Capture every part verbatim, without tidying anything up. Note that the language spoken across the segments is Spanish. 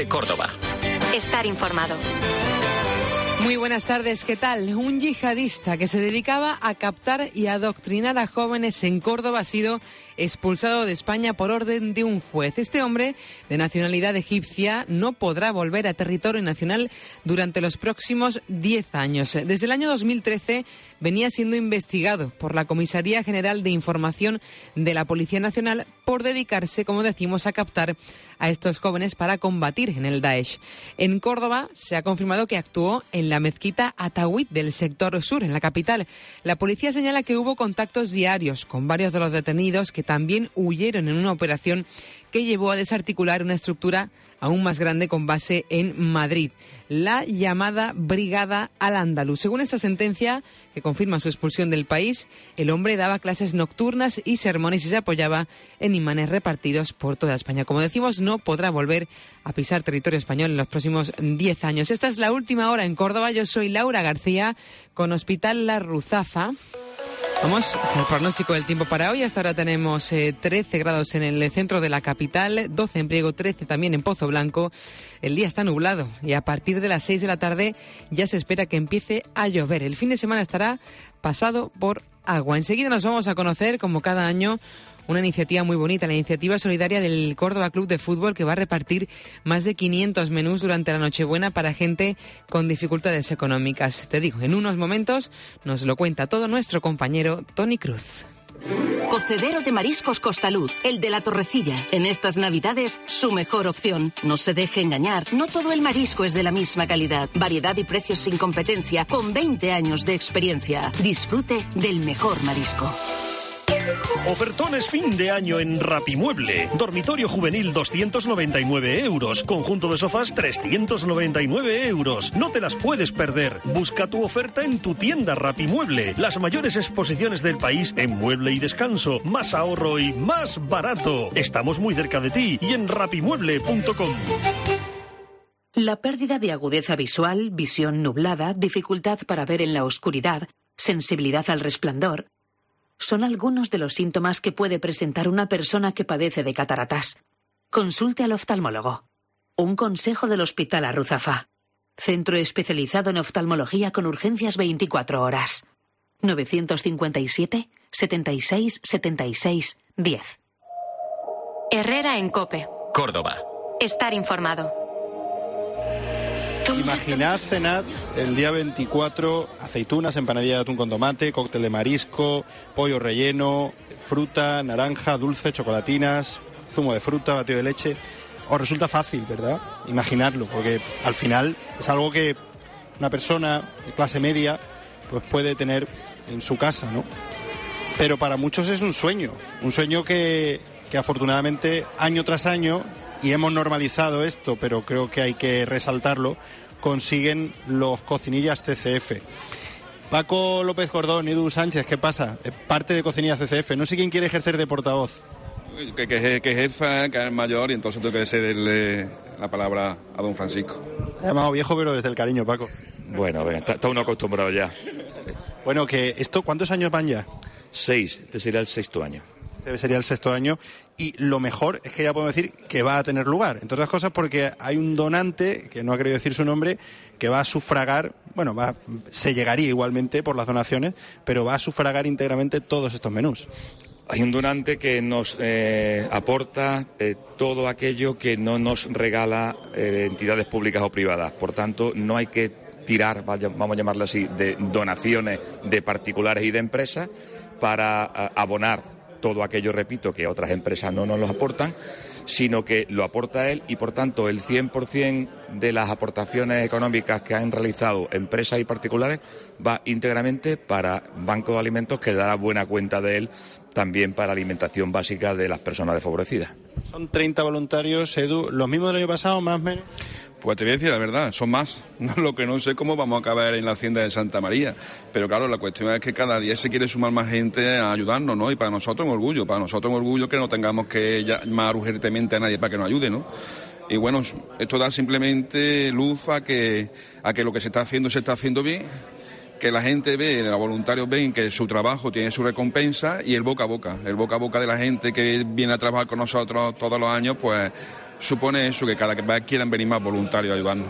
de Córdoba. Estar informado. Muy buenas tardes, ¿qué tal? Un yihadista que se dedicaba a captar y adoctrinar a jóvenes en Córdoba ha sido expulsado de España por orden de un juez. Este hombre, de nacionalidad egipcia, no podrá volver a territorio nacional durante los próximos diez años. Desde el año dos mil trece venía siendo investigado por la Comisaría General de Información de la Policía Nacional por dedicarse, como decimos, a captar a estos jóvenes para combatir en el Daesh. En Córdoba se ha confirmado que actuó en la mezquita Atawhid del sector sur, en la capital. La policía señala que hubo contactos diarios con varios de los detenidos que también huyeron en una operación que llevó a desarticular una estructura aún más grande con base en Madrid, la llamada Brigada Al-Ándalus. Según esta sentencia, que confirma su expulsión del país, el hombre daba clases nocturnas y sermones y se apoyaba en imanes repartidos por toda España. Como decimos, no podrá volver a pisar territorio español en los próximos diez años. Esta es la última hora en Córdoba. Yo soy Laura García, con Hospital La Ruzafa. Vamos al pronóstico del tiempo para hoy. Hasta ahora tenemos eh, trece grados en el centro de la capital, doce en Priego, trece también en Pozo Blanco. El día está nublado y a partir de las seis de la tarde ya se espera que empiece a llover. El fin de semana estará pasado por agua. Enseguida nos vamos a conocer, como cada año, una iniciativa muy bonita, la iniciativa solidaria del Córdoba Club de Fútbol, que va a repartir más de quinientos menús durante la Nochebuena para gente con dificultades económicas. Te digo, en unos momentos nos lo cuenta todo nuestro compañero Tony Cruz. Cocedero de Mariscos Costaluz, el de la Torrecilla. En estas Navidades, su mejor opción. No se deje engañar, no todo el marisco es de la misma calidad. Variedad y precios sin competencia, con veinte años de experiencia. Disfrute del mejor marisco. Ofertones fin de año en Rapimueble. Dormitorio juvenil doscientos noventa y nueve euros. Conjunto de sofás trescientos noventa y nueve euros. No te las puedes perder. Busca tu oferta en tu tienda Rapimueble. Las mayores exposiciones del país en mueble y descanso. Más ahorro y más barato. Estamos muy cerca de ti y en rapimueble punto com. La pérdida de agudeza visual, visión nublada, dificultad para ver en la oscuridad, sensibilidad al resplandor, son algunos de los síntomas que puede presentar una persona que padece de cataratas. Consulte al oftalmólogo. Un consejo del Hospital La Ruzafa. Centro especializado en oftalmología con urgencias veinticuatro horas. novecientos cincuenta y siete, setenta y seis, setenta y seis, diez. Herrera en COPE. Córdoba. Estar informado. Imaginad, cenad el día veinticuatro, aceitunas, empanadilla de atún con tomate, cóctel de marisco, pollo relleno, fruta, naranja, dulce, chocolatinas, zumo de fruta, batido de leche. Os resulta fácil, ¿verdad? Imaginarlo, porque al final es algo que una persona de clase media pues puede tener en su casa, ¿no? Pero para muchos es un sueño, un sueño que, que afortunadamente año tras año, y hemos normalizado esto, pero creo que hay que resaltarlo, consiguen los cocinillas C C F. Paco López Cordón y Edu Sánchez, ¿qué pasa? Parte de Cocinillas C C F. No sé quién quiere ejercer de portavoz. Que, que, que ejerza, que es mayor, y entonces tengo que cederle la palabra a don Francisco. Ha llamado viejo, pero desde el cariño, Paco. Bueno, venga, está, está uno acostumbrado ya. Bueno, que esto, ¿cuántos años van ya? Seis, este sería el sexto año. Este sería el sexto año, y lo mejor es que ya podemos decir que va a tener lugar, entre otras cosas porque hay un donante, que no ha querido decir su nombre, que va a sufragar, bueno, va, se llegaría igualmente por las donaciones, pero va a sufragar íntegramente todos estos menús. Hay un donante que nos eh, aporta eh, todo aquello que no nos regala eh, entidades públicas o privadas, por tanto no hay que tirar, vamos a llamarlo así, de donaciones de particulares y de empresas para a, abonar todo aquello, repito, que otras empresas no nos lo aportan, sino que lo aporta él y, por tanto, el cien por ciento de las aportaciones económicas que han realizado empresas y particulares va íntegramente para Banco de Alimentos, que dará buena cuenta de él también para alimentación básica de las personas desfavorecidas. Son treinta voluntarios, Edu, ¿los mismos del año pasado, más o menos? Pues te voy a decir la verdad, son más. Lo que no sé cómo vamos a acabar en la hacienda de Santa María. Pero claro, la cuestión es que cada día se quiere sumar más gente a ayudarnos, ¿no? Y para nosotros un orgullo, para nosotros un orgullo que no tengamos que llamar urgentemente a nadie para que nos ayude, ¿no? Y bueno, esto da simplemente luz a que, a que lo que se está haciendo se está haciendo bien, que la gente ve, los voluntarios ven que su trabajo tiene su recompensa, y el boca a boca, el boca a boca de la gente que viene a trabajar con nosotros todos los años, pues supone eso, que cada vez quieran venir más voluntarios a ayudarnos.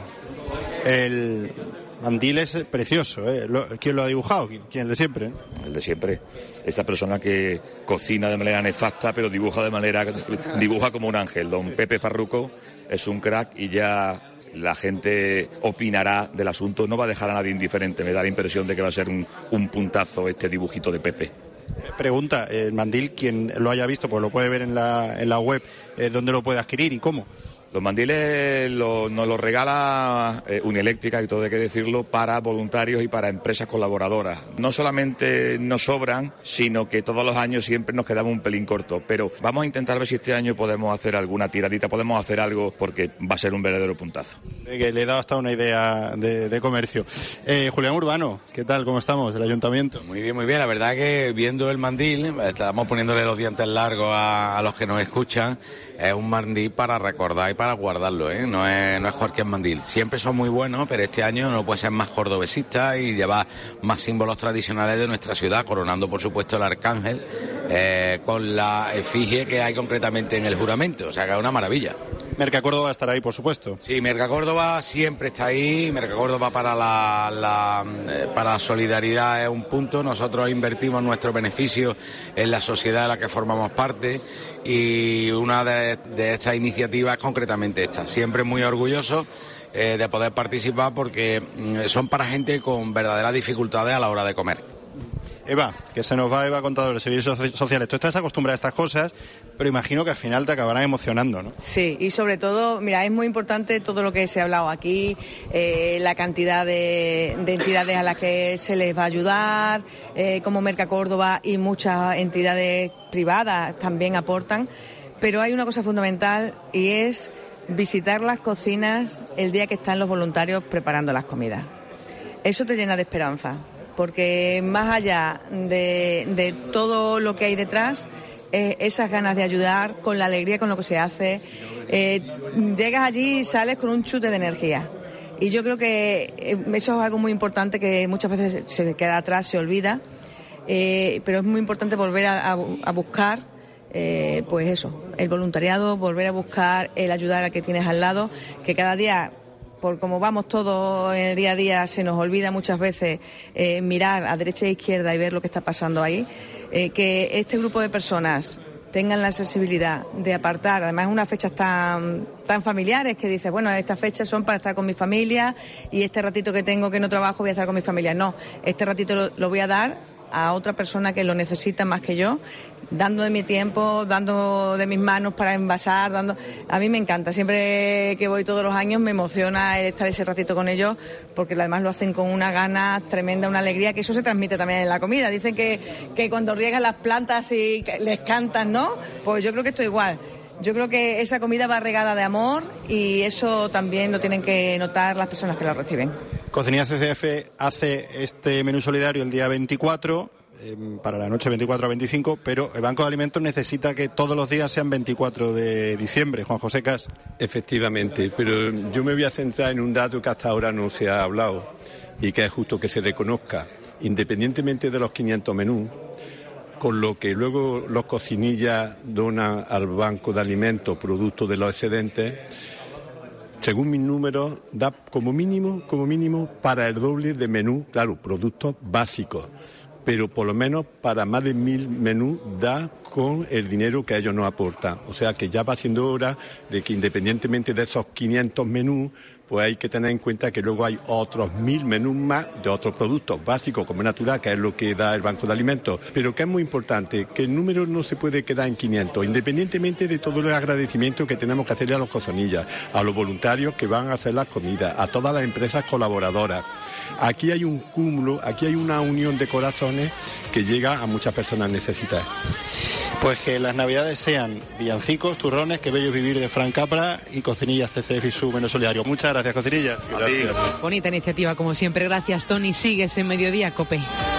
El mandil es precioso, ¿eh? ¿Quién lo ha dibujado? ¿Quién? El de siempre, ¿eh? El de siempre. Esta persona que cocina de manera nefasta, pero dibuja de manera, dibuja como un ángel. Don Pepe Farruco es un crack y ya la gente opinará del asunto. No va a dejar a nadie indiferente. Me da la impresión de que va a ser un, un puntazo este dibujito de Pepe. Pregunta, el mandil, quien lo haya visto, pues lo puede ver en la, en la web, eh, ¿dónde lo puede adquirir y cómo? Los mandiles lo, nos los regala eh, Unieléctrica, y todo hay que decirlo, para voluntarios y para empresas colaboradoras. No solamente nos sobran, sino que todos los años siempre nos quedamos un pelín cortos. Pero vamos a intentar ver si este año podemos hacer alguna tiradita, podemos hacer algo, porque va a ser un verdadero puntazo. Que le he dado hasta una idea de, de comercio. Eh, Julián Urbano, ¿qué tal? ¿Cómo estamos? ¿El ayuntamiento? Muy bien, muy bien. La verdad que viendo el mandil, estamos poniéndole los dientes largos a, a los que nos escuchan. Es un mandil para recordar y para guardarlo, ¿eh? No es, no es cualquier mandil. Siempre son muy buenos, pero este año no puede ser más cordobesista y llevar más símbolos tradicionales de nuestra ciudad, coronando por supuesto el arcángel, eh, con la efigie que hay concretamente en el juramento. O sea que es una maravilla. Merca Córdoba estará ahí, por supuesto. Sí, Merca Córdoba siempre está ahí. Merca Córdoba para la, la, eh, para la solidaridad es un punto. Nosotros invertimos nuestros beneficios en la sociedad de la que formamos parte, y una de, de estas iniciativas es concretamente esta. Siempre muy orgulloso eh, de poder participar, porque mm, son para gente con verdaderas dificultades a la hora de comer. Eva, que se nos va Eva Contador, de Servicios Sociales. Tú estás acostumbrada a estas cosas, pero imagino que al final te acabarán emocionando, ¿no? Sí, y sobre todo, mira, es muy importante todo lo que se ha hablado aquí, eh, la cantidad de, de entidades a las que se les va a ayudar, eh, como Merca Córdoba y muchas entidades privadas también aportan, pero hay una cosa fundamental, y es visitar las cocinas el día que están los voluntarios preparando las comidas. Eso te llena de esperanza, porque más allá de, de todo lo que hay detrás, eh, esas ganas de ayudar, con la alegría con lo que se hace, eh, llegas allí y sales con un chute de energía. Y yo creo que eso es algo muy importante que muchas veces se queda atrás, se olvida, eh, pero es muy importante volver a, a, a buscar, eh, pues eso, el voluntariado, volver a buscar el ayudar al que tienes al lado, que cada día, por como vamos todos en el día a día, se nos olvida muchas veces eh, mirar a derecha e izquierda y ver lo que está pasando ahí. Eh, que este grupo de personas tengan la sensibilidad de apartar, además unas fechas tan, tan familiares, que dices, bueno, estas fechas son para estar con mi familia, y este ratito que tengo que no trabajo voy a estar con mi familia. No, este ratito lo, lo voy a dar a otra persona que lo necesita más que yo, dando de mi tiempo, dando de mis manos para envasar, dando... A mí me encanta, siempre que voy todos los años me emociona el estar ese ratito con ellos, porque además lo hacen con una gana tremenda, una alegría, que eso se transmite también en la comida. Dicen que, que cuando riegan las plantas y les cantan, ¿no? Pues yo creo que esto igual. Yo creo que esa comida va regada de amor, y eso también lo tienen que notar las personas que la reciben. Cocinilla C C F hace este menú solidario el día veinticuatro, eh, para la noche veinticuatro a veinticinco, pero el Banco de Alimentos necesita que todos los días sean veinticuatro de diciembre. Juan José Cas. Efectivamente, pero yo me voy a centrar en un dato que hasta ahora no se ha hablado, y que es justo que se reconozca, independientemente de los quinientos menús, con lo que luego los cocinillas donan al Banco de Alimentos producto de los excedentes, según mis números, da como mínimo, como mínimo para el doble de menú, claro, productos básicos, pero por lo menos para más de mil menús da con el dinero que ellos nos aportan. O sea que ya va siendo hora de que, independientemente de esos quinientos menús, pues hay que tener en cuenta que luego hay otros mil menús más de otros productos básicos, como natural, que es lo que da el Banco de Alimentos. Pero que es muy importante, que el número no se puede quedar en quinientos, independientemente de todo el agradecimiento que tenemos que hacerle a los cocinillas, a los voluntarios que van a hacer las comidas, a todas las empresas colaboradoras. Aquí hay un cúmulo, aquí hay una unión de corazones que llega a muchas personas necesitadas. Pues que las navidades sean villancicos, turrones, que bello vivir de Fran Capra y Cocinillas C C F y su menú solidario. Muchas gracias, Cocinillas. Gracias. Bonita iniciativa, como siempre. Gracias, Tony. Sigues en Mediodía, COPE.